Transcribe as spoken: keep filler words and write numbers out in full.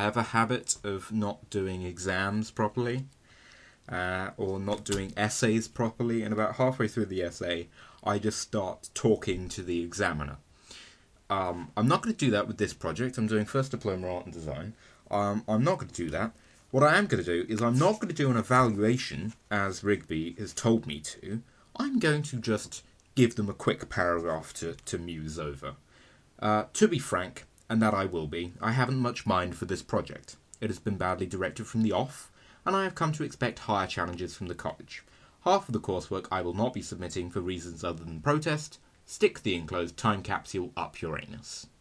have a habit of not doing exams properly, uh, or not doing essays properly, and about halfway through the essay, I just start talking to the examiner. Um, I'm not going to do that with this project. I'm doing first diploma art and design. Um, I'm not going to do that. What I am going to do is I'm not going to do an evaluation, as Rigby has told me to. I'm going to just give them a quick paragraph to, to muse over. Uh, to be frank, and that I will be, I haven't much mind for this project. It has been badly directed from the off, and I have come to expect higher challenges from the college. Half of the coursework I will not be submitting for reasons other than protest. Stick the enclosed time capsule up your anus.